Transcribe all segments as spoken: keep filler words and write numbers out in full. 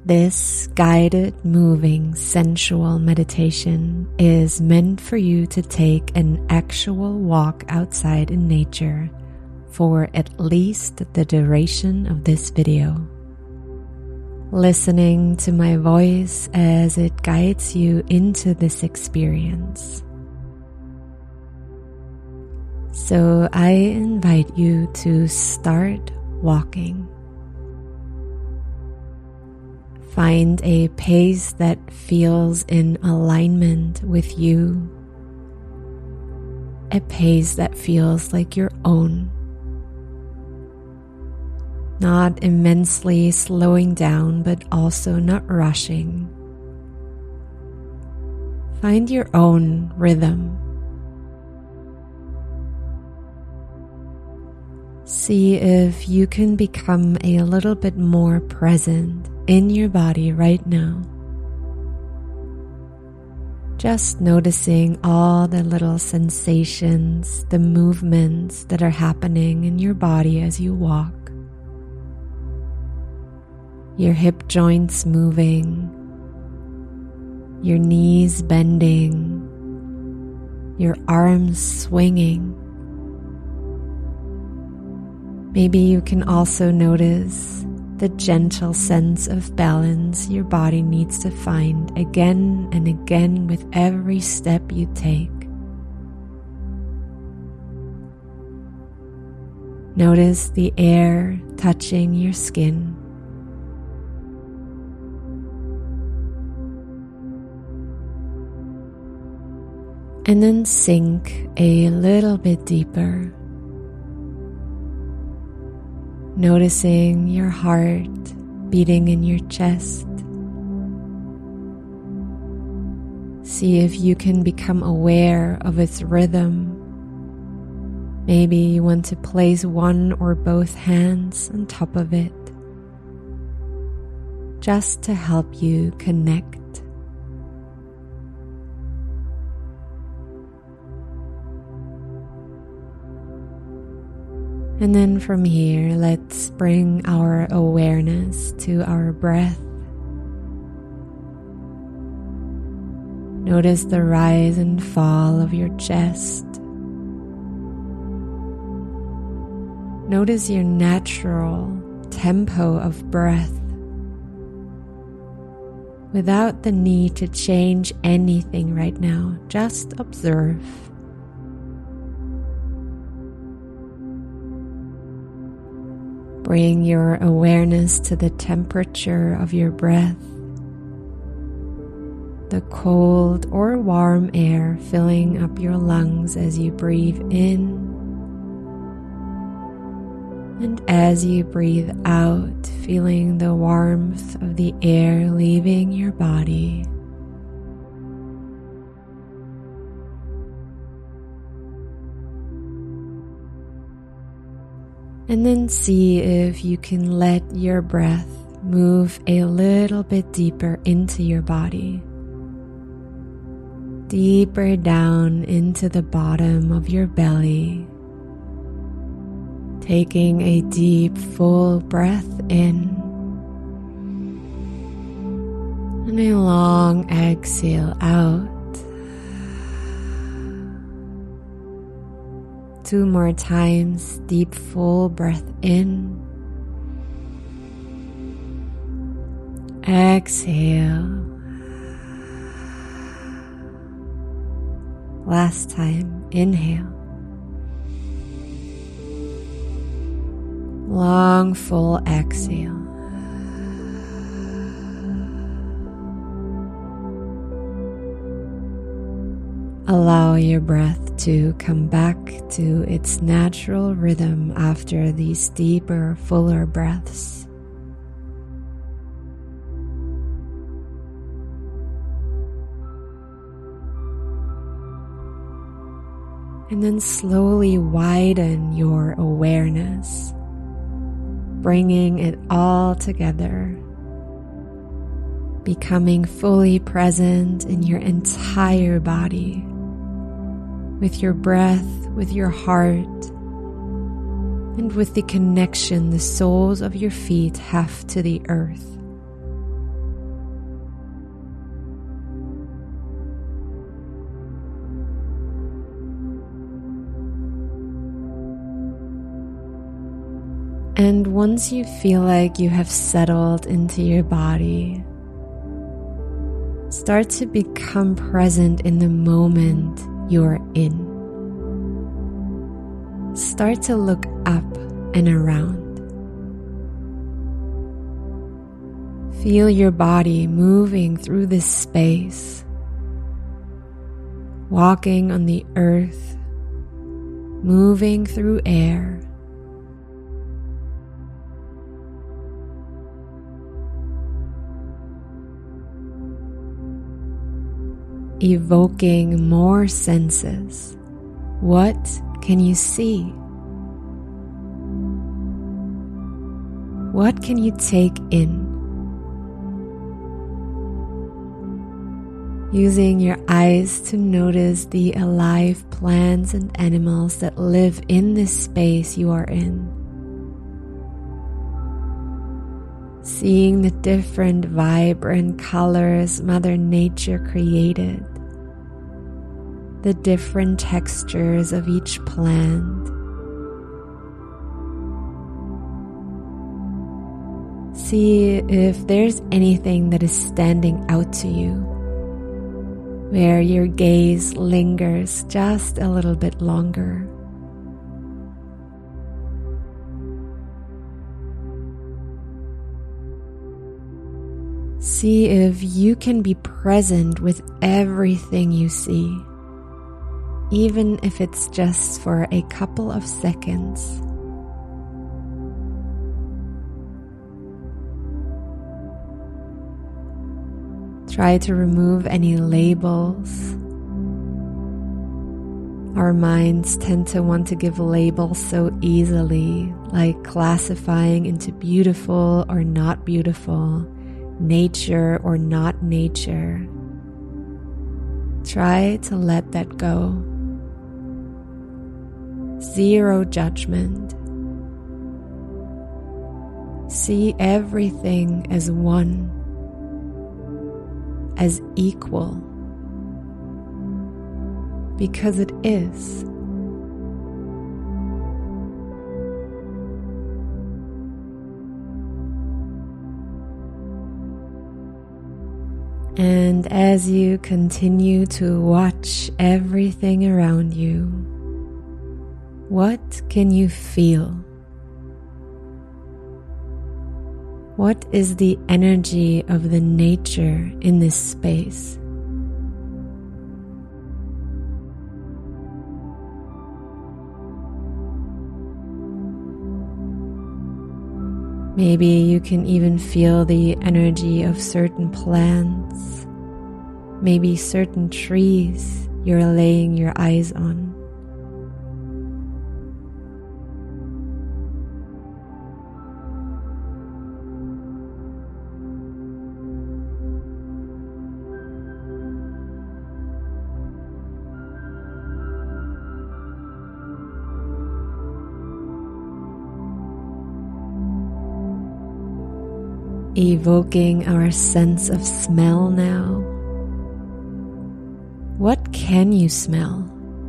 This guided, moving, sensual meditation is meant for you to take an actual walk outside in nature for at least the duration of this video. Listening to my voice as it guides you into this experience. So I invite you to start walking. Find a pace that feels in alignment with you, a pace that feels like your own. Not immensely slowing down, but also not rushing. Find your own rhythm. See if you can become a little bit more present in your body right now. Just noticing all the little sensations, the movements that are happening in your body as you walk. Your hip joints moving, your knees bending, your arms swinging. Maybe you can also notice the gentle sense of balance your body needs to find again and again with every step you take. Notice the air touching your skin. And then sink a little bit deeper. Noticing your heart beating in your chest. See if you can become aware of its rhythm. Maybe you want to place one or both hands on top of it, just to help you connect. And then from here, let's bring our awareness to our breath. Notice the rise and fall of your chest. Notice your natural tempo of breath without the need to change anything right now. Just observe. Bring your awareness to the temperature of your breath, the cold or warm air filling up your lungs as you breathe in, and as you breathe out, feeling the warmth of the air leaving your body. And then see if you can let your breath move a little bit deeper into your body. Deeper down into the bottom of your belly. Taking a deep, full breath in. And a long exhale out. Two more times, deep full breath in. Exhale. Last time, inhale. Long full exhale. Allow your breath to come back to its natural rhythm after these deeper, fuller breaths. And then slowly widen your awareness, bringing it all together, becoming fully present in your entire body. With your breath, with your heart, and with the connection the soles of your feet have to the earth. And once you feel like you have settled into your body, start to become present in the moment you're in. Start to look up and around. Feel your body moving through this space, walking on the earth, moving through air. Evoking more senses. What can you see? What can you take in? Using your eyes to notice the alive plants and animals that live in this space you are in. Seeing the different vibrant colors Mother Nature created, the different textures of each plant. See if there's anything that is standing out to you, where your gaze lingers just a little bit longer. See if you can be present with everything you see, even if it's just for a couple of seconds. Try to remove any labels. Our minds tend to want to give labels so easily, like classifying into beautiful or not beautiful, nature or not nature. Try to let that go. Zero judgment. See everything as one, as equal, because it is. And as you continue to watch everything around you, what can you feel? What is the energy of the nature in this space? Maybe you can even feel the energy of certain plants, maybe certain trees you're laying your eyes on. Evoking our sense of smell now. What can you smell?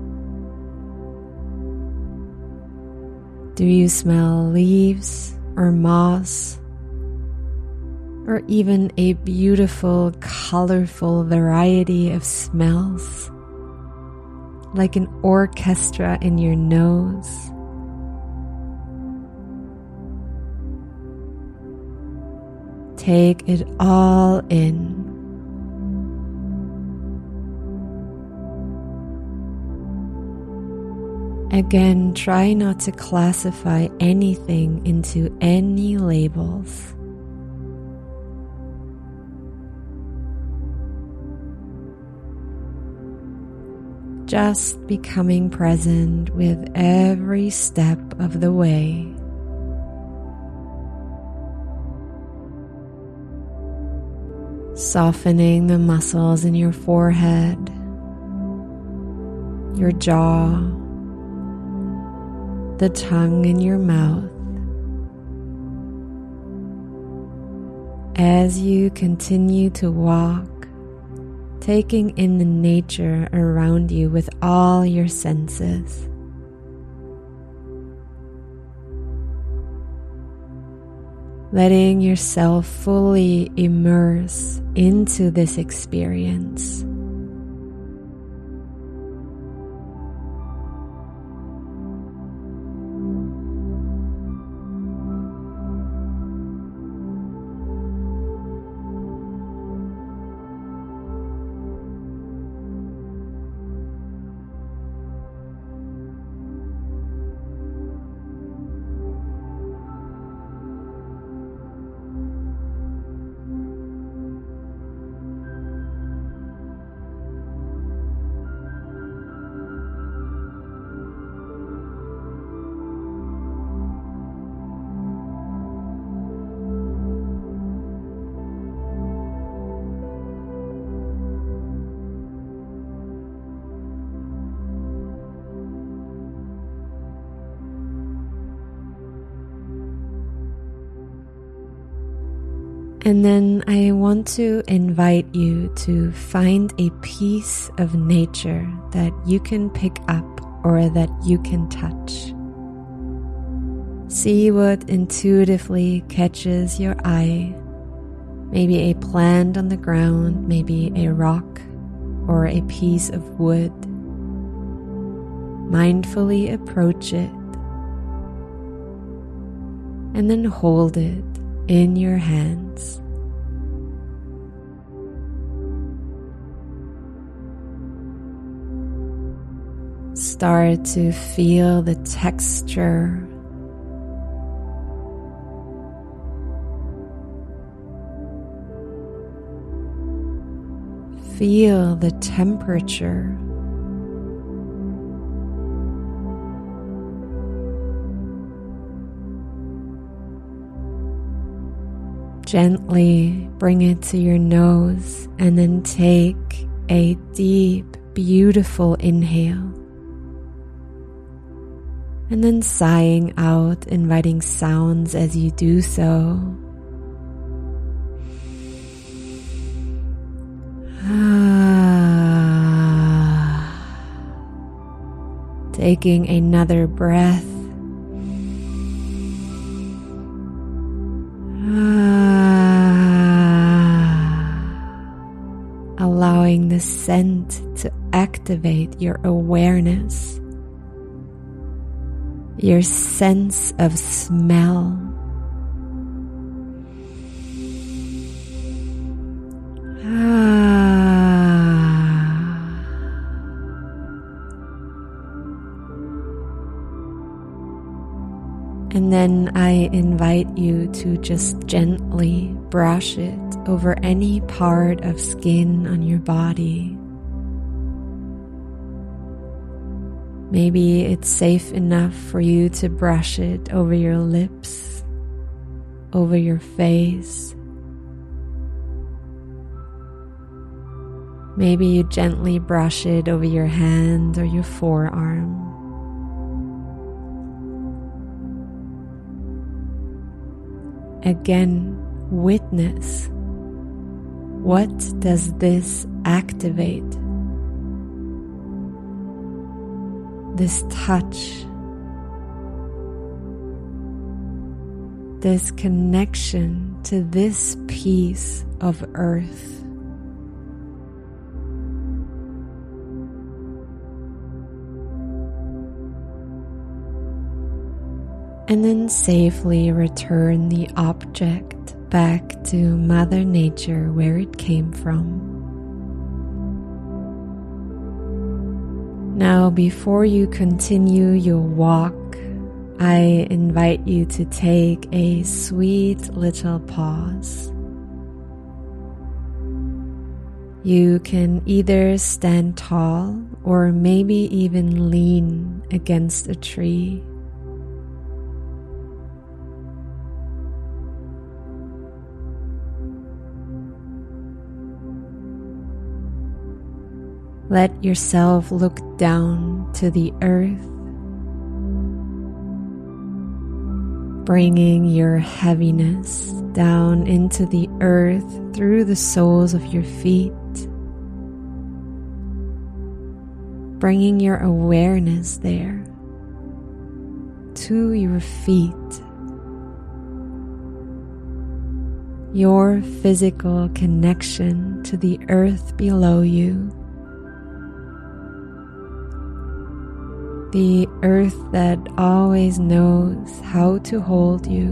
Do you smell leaves or moss, or even a beautiful, colorful variety of smells, like an orchestra in your nose? Take it all in. Again, try not to classify anything into any labels. Just becoming present with every step of the way. Softening the muscles in your forehead, your jaw, the tongue in your mouth. As you continue to walk, taking in the nature around you with all your senses. letting yourself fully immerse into this experience. And then I want to invite you to find a piece of nature that you can pick up or that you can touch. See what intuitively catches your eye. Maybe a plant on the ground, maybe a rock or a piece of wood. Mindfully approach it and then hold it in your hands. Start to feel the texture. Feel the temperature. Gently bring it to your nose and then take a deep, beautiful inhale. And then sighing out, inviting sounds as you do so. Taking another breath. Allowing the scent to activate your awareness, your sense of smell. And then I invite you to just gently brush it over any part of skin on your body. Maybe it's safe enough for you to brush it over your lips, over your face. Maybe you gently brush it over your hand or your forearm. Again, witness. What does this activate? This touch, this connection to this piece of earth. And then safely return the object back to Mother Nature where it came from. Now, before you continue your walk, I invite you to take a sweet little pause. You can either stand tall or maybe even lean against a tree. Let yourself look down to the earth, bringing your heaviness down into the earth through the soles of your feet, bringing your awareness there to your feet. your physical connection to the earth below you, the earth that always knows how to hold you.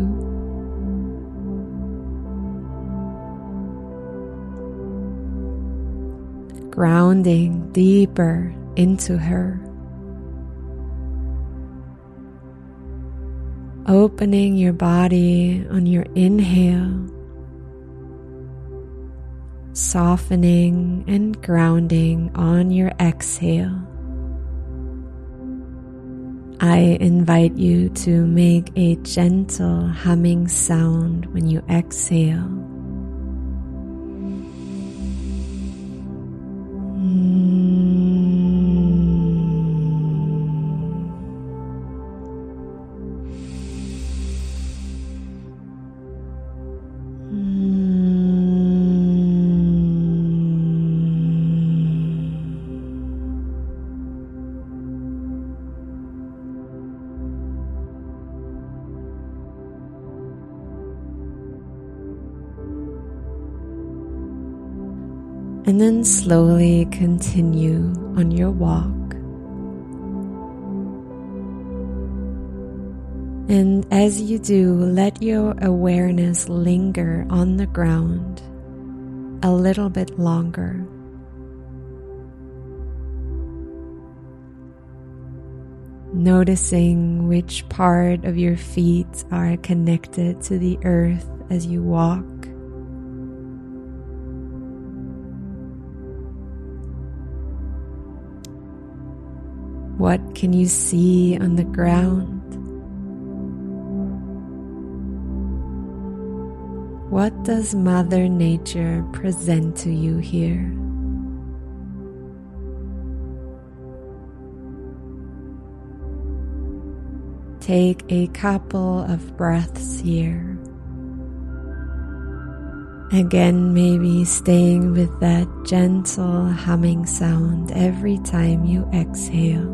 Grounding deeper into her. Opening your body on your inhale. Softening and grounding on your exhale. I invite you to make a gentle humming sound when you exhale. And then slowly continue on your walk. And as you do, let your awareness linger on the ground a little bit longer. Noticing which part of your feet are connected to the earth as you walk. What can you see on the ground? What does Mother Nature present to you here? Take a couple of breaths here. Again, maybe staying with that gentle humming sound every time you exhale.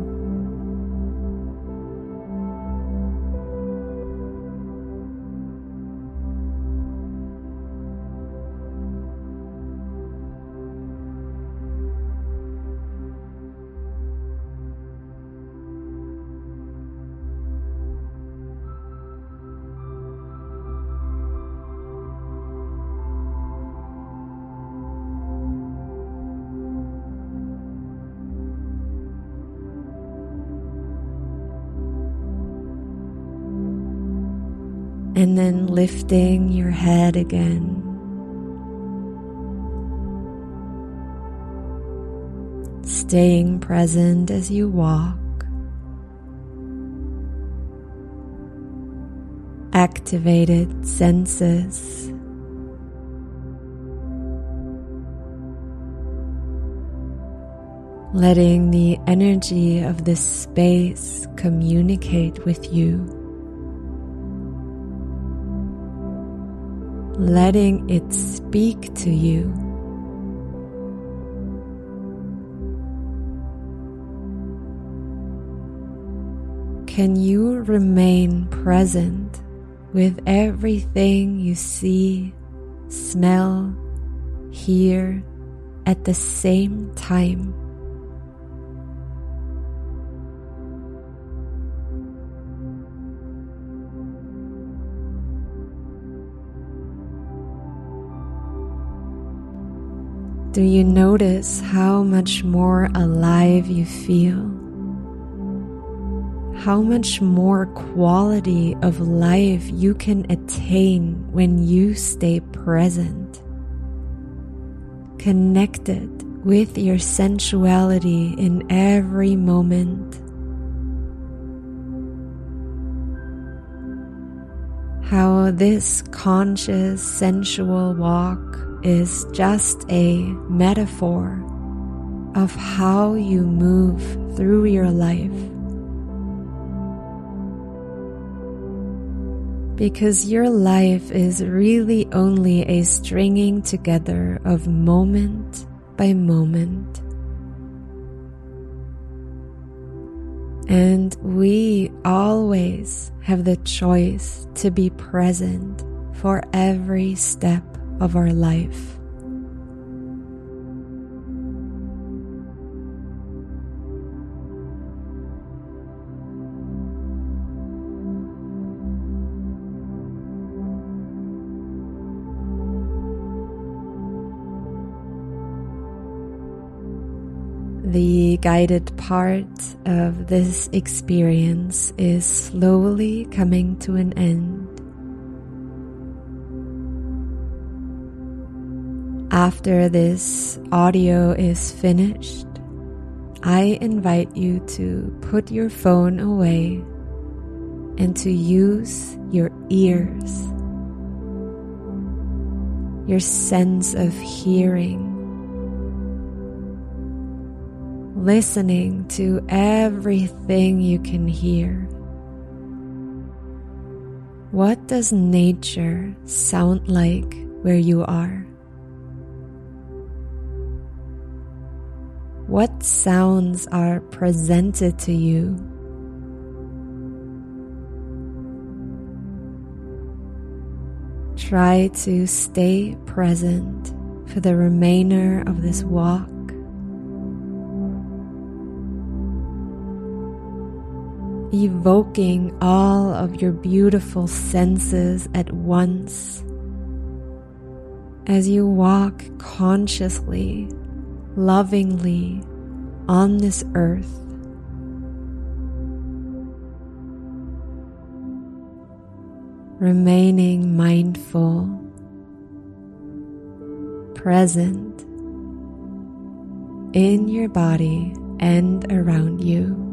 And then lifting your head again. Staying present as you walk. Activated senses. Letting the energy of this space communicate with you. Letting it speak to you. Can you remain present with everything you see, smell, hear at the same time? Do you notice how much more alive you feel? How much more quality of life you can attain when you stay present, connected with your sensuality in every moment? How this conscious sensual walk is just a metaphor of how you move through your life. Because your life is really only a stringing together of moment by moment. And we always have the choice to be present for every step of our life. The guided part of this experience is slowly coming to an end. After this audio is finished, I invite you to put your phone away and to use your ears, your sense of hearing, listening to everything you can hear. What does nature sound like where you are? What sounds are presented to you? Try to stay present for the remainder of this walk. Evoking all of your beautiful senses at once as you walk consciously, lovingly on this earth. Remaining mindful, present in your body and around you.